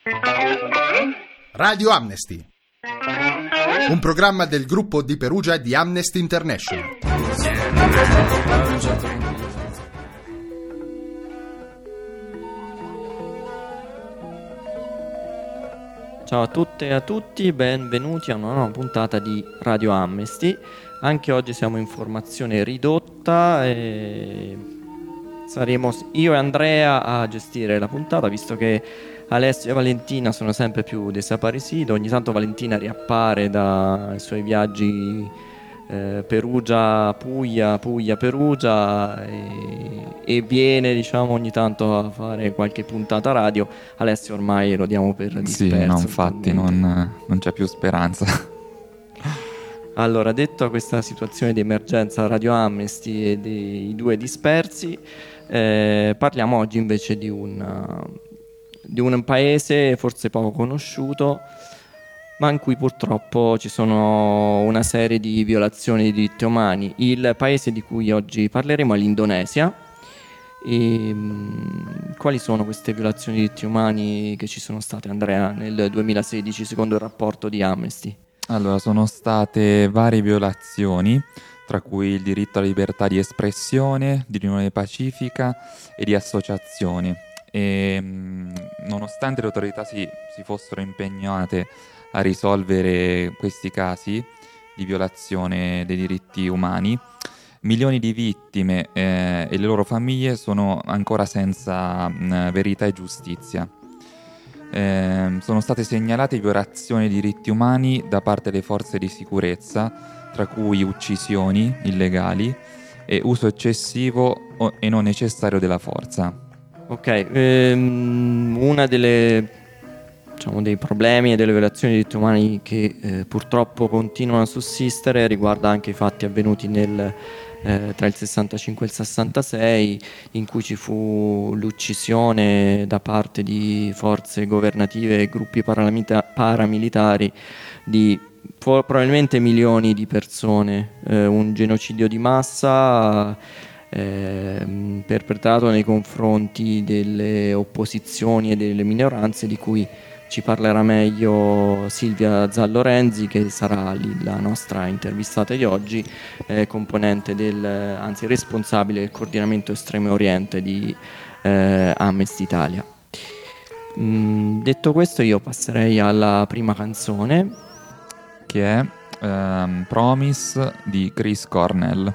Radio Amnesty, un programma del gruppo di Perugia di Amnesty International. Ciao a tutte e a tutti, benvenuti a una nuova puntata di Radio Amnesty. Anche oggi siamo in formazione ridotta e saremo io e Andrea a gestire la puntata, visto che Alessio e Valentina sono sempre più desaparecidos. Ogni tanto Valentina riappare dai suoi viaggi Perugia, Puglia, Puglia, Perugia e viene, diciamo, ogni tanto a fare qualche puntata radio. Alessio ormai lo diamo per disperso. Sì, no, infatti non c'è più speranza. Allora, detto questa situazione di emergenza Radio Amnesty e dei due dispersi, parliamo oggi invece di un paese forse poco conosciuto, ma in cui purtroppo ci sono una serie di violazioni dei diritti umani. Il paese di cui oggi parleremo è l'Indonesia. E quali sono queste violazioni dei diritti umani che ci sono state, Andrea, nel 2016 secondo il rapporto di Amnesty? Allora, sono state varie violazioni, tra cui il diritto alla libertà di espressione, di riunione pacifica e di associazione. E nonostante le autorità si fossero impegnate a risolvere questi casi di violazione dei diritti umani, milioni di vittime e le loro famiglie sono ancora senza verità e giustizia. Sono state segnalate violazioni dei diritti umani da parte delle forze di sicurezza, tra cui uccisioni illegali e uso eccessivo e non necessario della forza. Ok, una dei problemi e delle violazioni dei diritti umani che purtroppo continuano a sussistere riguarda anche i fatti avvenuti tra il 65 e il 66, in cui ci fu l'uccisione da parte di forze governative e gruppi paramilitari di probabilmente milioni di persone, un genocidio di massa perpetrato nei confronti delle opposizioni e delle minoranze, di cui ci parlerà meglio Silvia Zallorenzi, che sarà la nostra intervistata di oggi, componente responsabile del coordinamento Estremo Oriente di Amnesty Italia. Detto questo, io passerei alla prima canzone, che è Promise di Chris Cornell.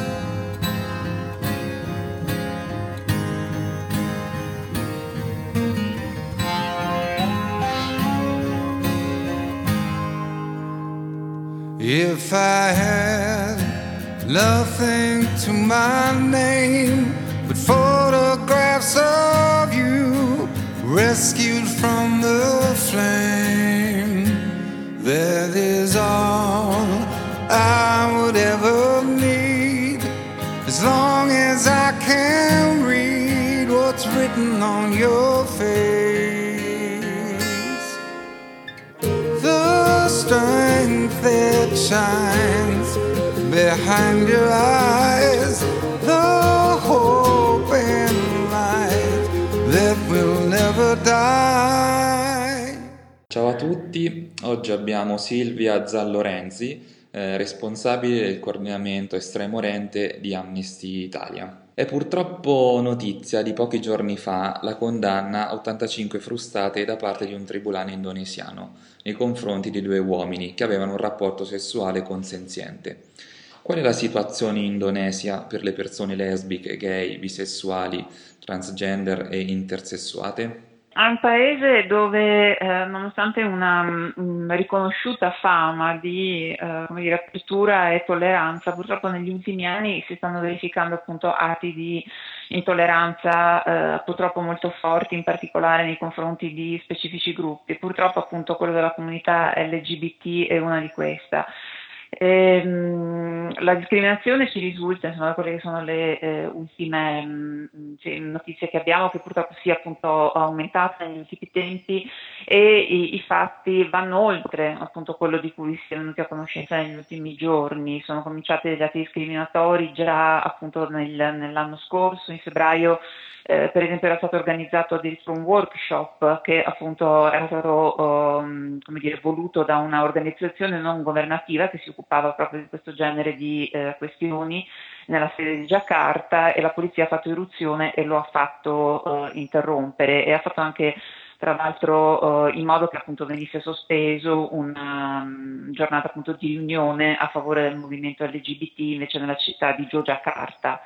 If I had nothing to my name but photographs of you rescued from the flame, that is all I would ever need, as long as I can read what's written on your face. The strength that shines behind your eyes, the hope and light that will never die. Ciao a tutti, oggi abbiamo Silvia Zallorenzi, responsabile del coordinamento Estremo Oriente di Amnesty Italia. È purtroppo notizia di pochi giorni fa la condanna a 85 frustate da parte di un tribunale indonesiano nei confronti di 2 uomini che avevano un rapporto sessuale consenziente. Qual è la situazione in Indonesia per le persone lesbiche, gay, bisessuali, transgender e intersessuate? È un paese dove, nonostante una riconosciuta fama di apertura e tolleranza, purtroppo negli ultimi anni si stanno verificando appunto atti di intolleranza purtroppo molto forti, in particolare nei confronti di specifici gruppi. Purtroppo appunto quello della comunità LGBT è una di queste. La discriminazione ci risulta, insomma, da quelle che sono le ultime notizie che abbiamo, che purtroppo sia appunto aumentata negli ultimi tempi e i fatti vanno oltre appunto quello di cui si è venuti a conoscenza negli ultimi giorni. Sono cominciati degli atti discriminatori già appunto nell'anno scorso, in febbraio. Per esempio era stato organizzato addirittura un workshop che appunto era stato voluto da una organizzazione non governativa che si occupava proprio di questo genere di questioni nella sede di Giacarta, e la polizia ha fatto irruzione e lo ha fatto interrompere, e ha fatto anche tra l'altro in modo che appunto venisse sospeso una giornata appunto di riunione a favore del movimento LGBT invece nella città di Giacarta.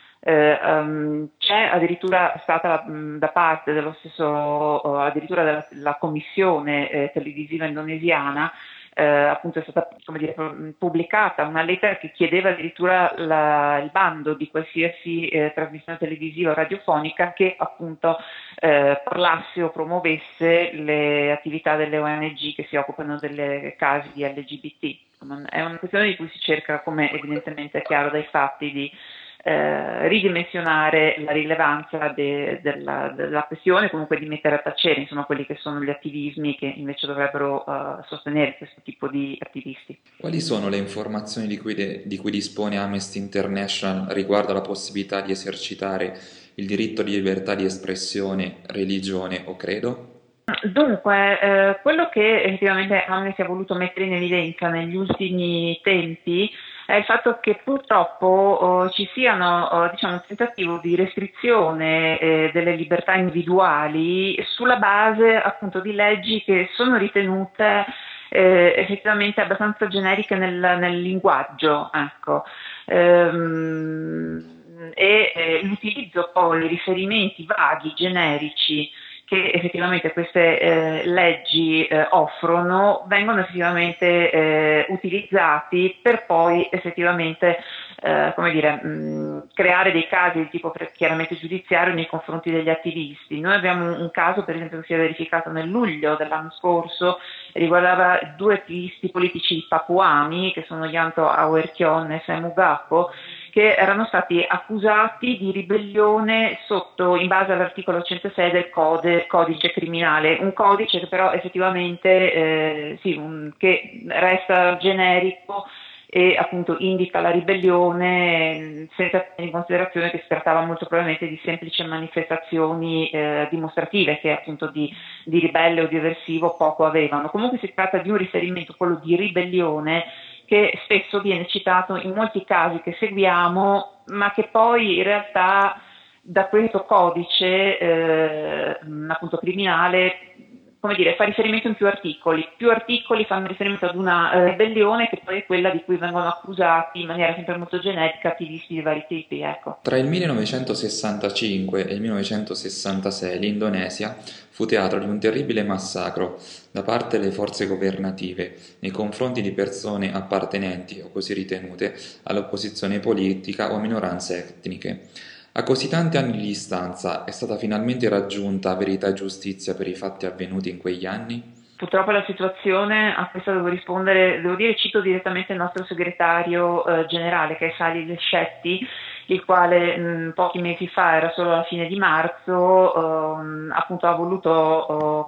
C'è addirittura stata da parte dello stesso, addirittura della commissione televisiva indonesiana, appunto è stata pubblicata una lettera che chiedeva addirittura il bando di qualsiasi trasmissione televisiva o radiofonica che appunto parlasse o promuovesse le attività delle ONG che si occupano delle casi di LGBT. È una questione di cui si cerca, come evidentemente è chiaro dai fatti, di ridimensionare la rilevanza della questione, comunque di mettere a tacere insomma quelli che sono gli attivismi che invece dovrebbero sostenere questo tipo di attivisti. Quali sono le informazioni di cui dispone Amnesty International riguardo alla possibilità di esercitare il diritto di libertà di espressione, religione o credo? Dunque, quello che effettivamente Amnesty ha voluto mettere in evidenza negli ultimi tempi è il fatto che purtroppo ci siano un tentativo di restrizione delle libertà individuali sulla base appunto di leggi che sono ritenute effettivamente abbastanza generiche nel linguaggio, ecco. L'utilizzo poi, i riferimenti vaghi, generici che effettivamente queste leggi offrono vengono effettivamente utilizzati per poi effettivamente creare dei casi di tipo chiaramente giudiziario nei confronti degli attivisti. Noi abbiamo un caso per esempio che si è verificato nel luglio dell'anno scorso, riguardava 2 attivisti politici papuani che sono Yanto Awerkion e Semu Gapo, che erano stati accusati di ribellione in base all'articolo 106 del codice criminale, un codice che però effettivamente che resta generico e appunto indica la ribellione senza tenere in considerazione che si trattava molto probabilmente di semplici manifestazioni dimostrative che appunto di ribelle o di eversivo poco avevano. Comunque si tratta di un riferimento, quello di ribellione, che spesso viene citato in molti casi che seguiamo, ma che poi in realtà da questo codice appunto criminale fa riferimento in più articoli fanno riferimento ad una ribellione che poi è quella di cui vengono accusati in maniera sempre molto generica attivisti di vari tipi, ecco. Tra il 1965 e il 1966 l'Indonesia fu teatro di un terribile massacro da parte delle forze governative nei confronti di persone appartenenti, o così ritenute, all'opposizione politica o a minoranze etniche. A così tanti anni di distanza è stata finalmente raggiunta verità e giustizia per i fatti avvenuti in quegli anni? Purtroppo la situazione, a questa devo rispondere, cito direttamente il nostro segretario generale che è Salih Leschetti, il quale pochi mesi fa, era solo alla fine di marzo, appunto ha voluto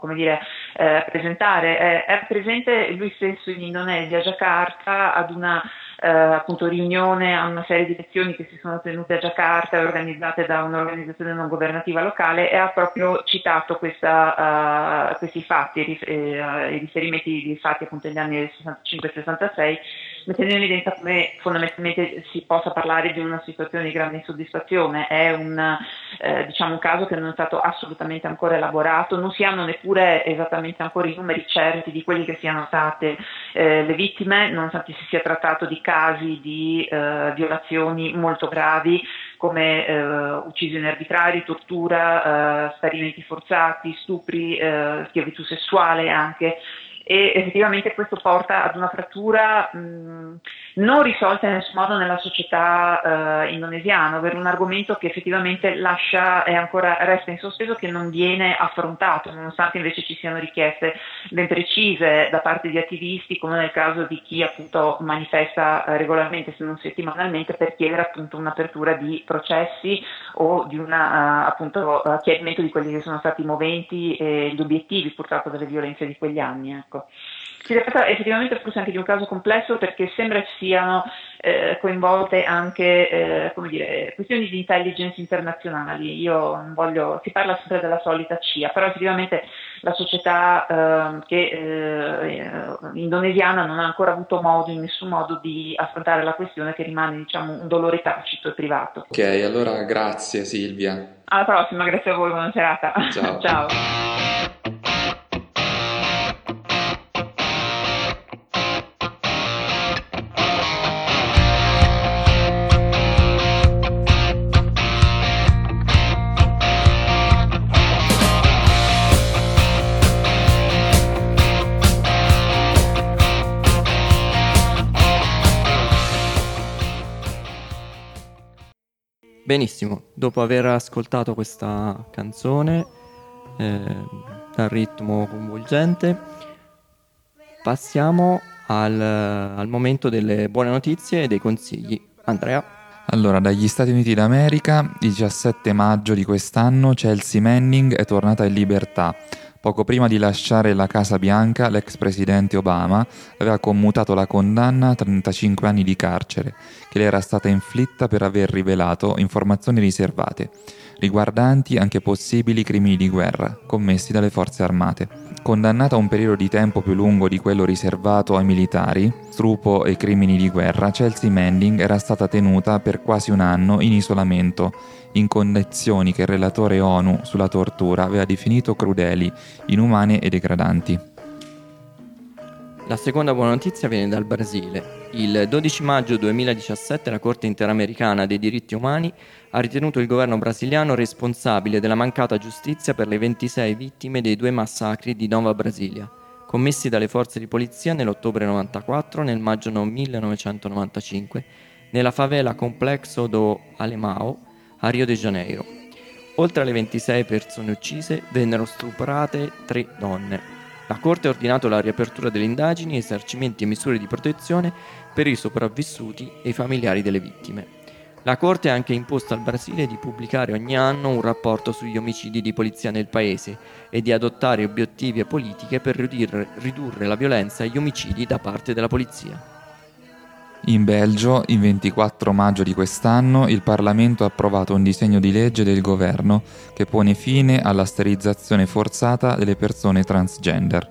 presentare, era presente lui stesso in Indonesia, a Giacarta, ad una appunto riunione a una serie di lezioni che si sono tenute a Giacarta, organizzate da un'organizzazione non governativa locale, e ha proprio citato questi fatti, i riferimenti di fatti appunto negli anni 65-66, mettendo in evidenza come fondamentalmente si possa parlare di una situazione di grande insoddisfazione. È un caso che non è stato assolutamente ancora elaborato, non si hanno neppure esattamente ancora i numeri certi di quelli che siano state le vittime, nonostante si sia trattato di casi di violazioni molto gravi come uccisioni arbitrarie, tortura, sparimenti forzati, stupri, schiavitù sessuale anche. E effettivamente questo porta ad una frattura non risolte in nessun modo nella società indonesiana, ovvero un argomento che effettivamente resta in sospeso, che non viene affrontato, nonostante invece ci siano richieste ben precise da parte di attivisti, come nel caso di chi appunto manifesta regolarmente, se non settimanalmente, per chiedere appunto un'apertura di processi o di appunto chiarimento di quelli che sono stati i moventi e gli obiettivi purtroppo delle violenze di quegli anni, ecco. Si tratta effettivamente forse anche di un caso complesso, perché sembra ci siano coinvolte anche questioni di intelligence internazionali. Si parla sempre della solita CIA, però effettivamente la società indonesiana non ha ancora avuto in nessun modo di affrontare la questione, che rimane, diciamo, un dolore tacito e privato. Ok, allora grazie Silvia. Alla prossima, grazie a voi, buona serata. Ciao. Ciao. Benissimo, dopo aver ascoltato questa canzone dal ritmo coinvolgente, passiamo al momento delle buone notizie e dei consigli. Andrea? Allora, dagli Stati Uniti d'America, il 17 maggio di quest'anno, Chelsea Manning è tornata in libertà. Poco prima di lasciare la Casa Bianca, l'ex presidente Obama aveva commutato la condanna a 35 anni di carcere, che le era stata inflitta per aver rivelato informazioni riservate, riguardanti anche possibili crimini di guerra commessi dalle forze armate. Condannata a un periodo di tempo più lungo di quello riservato ai militari, stupro e crimini di guerra, Chelsea Manning era stata tenuta per quasi un anno in isolamento, in condizioni che il relatore ONU sulla tortura aveva definito crudeli, inumane e degradanti. La seconda buona notizia viene dal Brasile. Il 12 maggio 2017 la Corte Interamericana dei Diritti Umani ha ritenuto il governo brasiliano responsabile della mancata giustizia per le 26 vittime dei 2 massacri di Nova Brasilia, commessi dalle forze di polizia nell'ottobre 94 e nel maggio 1995, nella favela Complexo do Alemão a Rio de Janeiro. Oltre alle 26 persone uccise, vennero stuprate 3 donne. La Corte ha ordinato la riapertura delle indagini, esercimenti e misure di protezione per i sopravvissuti e i familiari delle vittime. La Corte ha anche imposto al Brasile di pubblicare ogni anno un rapporto sugli omicidi di polizia nel paese e di adottare obiettivi e politiche per ridurre la violenza e gli omicidi da parte della polizia. In Belgio, il 24 maggio di quest'anno, il Parlamento ha approvato un disegno di legge del governo che pone fine alla sterilizzazione forzata delle persone transgender.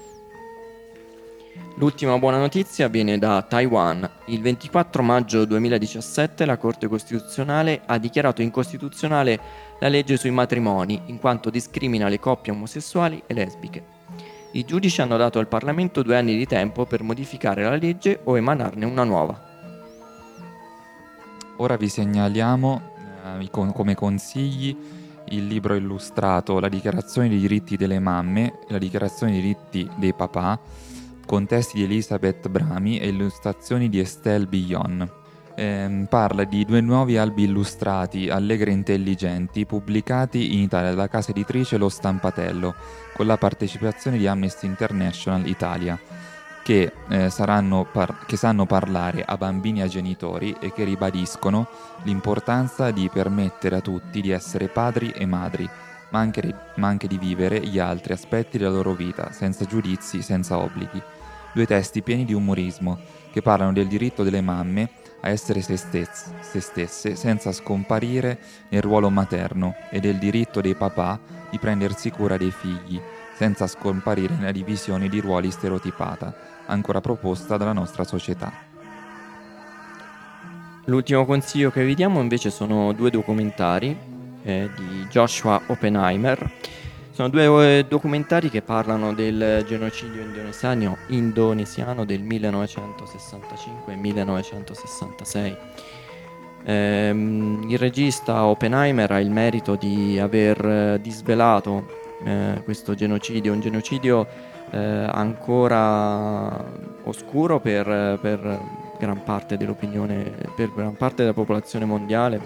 L'ultima buona notizia viene da Taiwan. Il 24 maggio 2017 la Corte Costituzionale ha dichiarato incostituzionale la legge sui matrimoni, in quanto discrimina le coppie omosessuali e lesbiche. I giudici hanno dato al Parlamento 2 anni di tempo per modificare la legge o emanarne una nuova. Ora vi segnaliamo come consigli il libro illustrato La dichiarazione dei diritti delle mamme e la dichiarazione dei diritti dei papà, con testi di Elisabeth Brami e illustrazioni di Estelle Billon. Parla di 2 nuovi albi illustrati allegri e intelligenti pubblicati in Italia dalla casa editrice Lo Stampatello, con la partecipazione di Amnesty International Italia, che sanno parlare a bambini e a genitori e che ribadiscono l'importanza di permettere a tutti di essere padri e madri, ma anche di vivere gli altri aspetti della loro vita, senza giudizi, senza obblighi. 2 testi pieni di umorismo, che parlano del diritto delle mamme a essere se stesse senza scomparire nel ruolo materno e del diritto dei papà di prendersi cura dei figli senza scomparire nella divisione di ruoli stereotipata ancora proposta dalla nostra società. L'ultimo consiglio che vi diamo invece sono 2 documentari di Joshua Oppenheimer. Sono 2 documentari che parlano del genocidio indonesiano del 1965 e 1966. Il regista Oppenheimer ha il merito di aver disvelato questo genocidio, un genocidio ancora oscuro per gran parte dell'opinione, per gran parte della popolazione mondiale,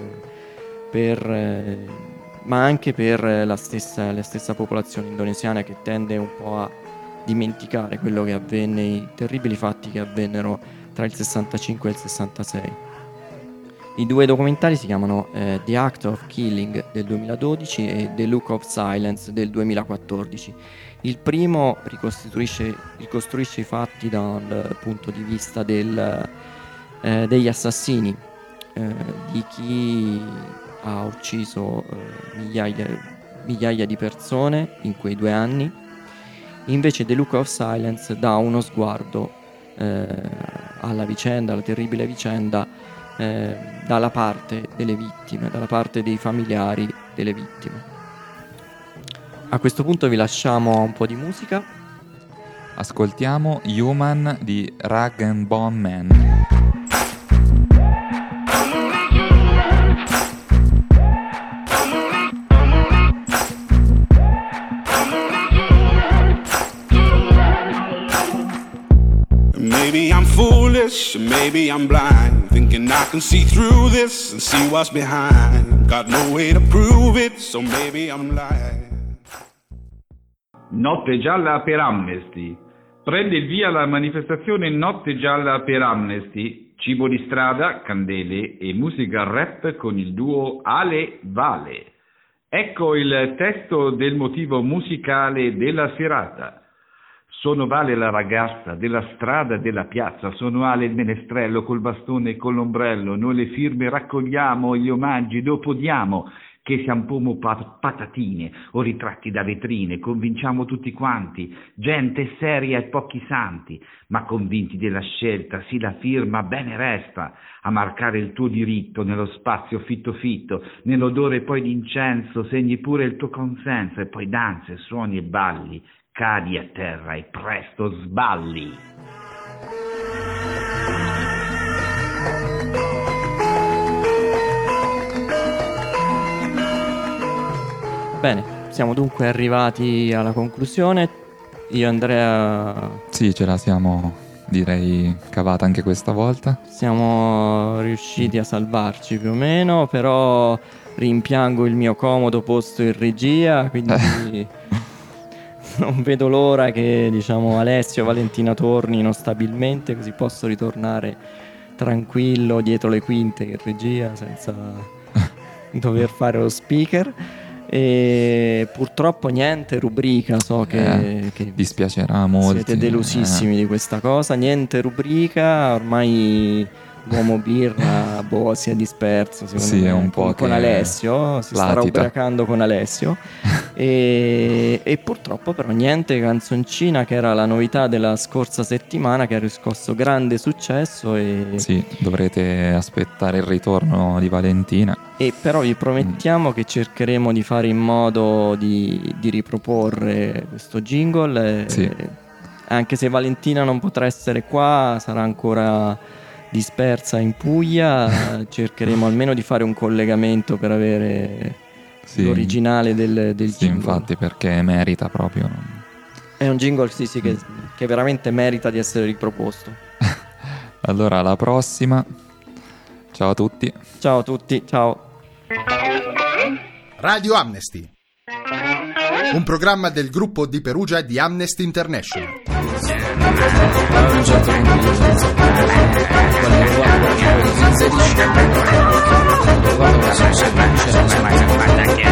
ma anche per la stessa popolazione indonesiana, che tende un po' a dimenticare quello che avvenne, i terribili fatti che avvennero tra il 65 e il 66. I due documentari si chiamano The Act of Killing del 2012 e The Look of Silence del 2014. Il primo ricostruisce i fatti dal punto di vista degli assassini, di chi ha ucciso migliaia di persone in quei 2 anni. Invece The Look of Silence dà uno sguardo alla terribile vicenda, dalla parte delle vittime, dalla parte dei familiari delle vittime. A questo punto vi lasciamo un po' di musica. Ascoltiamo Human di Rag and Bone Man. Maybe I'm foolish, maybe I'm blind, thinking I can see through this and see what's behind. Got no way to prove it, so maybe I'm lying. Notte gialla per Amnesty. Prende il via la manifestazione Notte gialla per Amnesty. Cibo di strada, candele e musica rap con il duo Ale Vale. Ecco il testo del motivo musicale della serata. Sono Vale la ragazza della strada e della piazza, sono Ale il menestrello col bastone e con l'ombrello, noi le firme raccogliamo, gli omaggi dopo diamo, che siamo pomo patatine o ritratti da vetrine, convinciamo tutti quanti, gente seria e pochi santi, ma convinti della scelta, sì la firma bene resta, a marcare il tuo diritto nello spazio fitto fitto, nell'odore poi d'incenso, segni pure il tuo consenso e poi danze, suoni e balli, cadi a terra e presto sballi. Bene, siamo dunque arrivati alla conclusione. Io e Andrea... Sì, ce la siamo, direi, cavata anche questa volta. Siamo riusciti a salvarci più o meno, però rimpiango il mio comodo posto in regia, quindi... Non vedo l'ora che, diciamo, Alessio e Valentina tornino stabilmente, così posso ritornare tranquillo dietro le quinte in regia senza dover fare lo speaker. E purtroppo niente rubrica, so che dispiacerà molto. Siete delusissimi di questa cosa. Niente rubrica, ormai l'uomo birra si è disperso secondo me, un po' con Alessio, si starà ubriacando con Alessio e purtroppo però niente canzoncina, che era la novità della scorsa settimana, che ha riscosso grande successo sì, dovrete aspettare il ritorno di Valentina, e però vi promettiamo che cercheremo di fare in modo di riproporre questo jingle, sì. Anche se Valentina non potrà essere qua, sarà ancora dispersa in Puglia, cercheremo almeno di fare un collegamento per avere l'originale del sì, jingle. Infatti, perché merita proprio. È un jingle che veramente merita di essere riproposto. Allora, alla prossima. Ciao a tutti. Ciao a tutti, ciao. Radio Amnesty, un programma del gruppo di Perugia di Amnesty International. Quando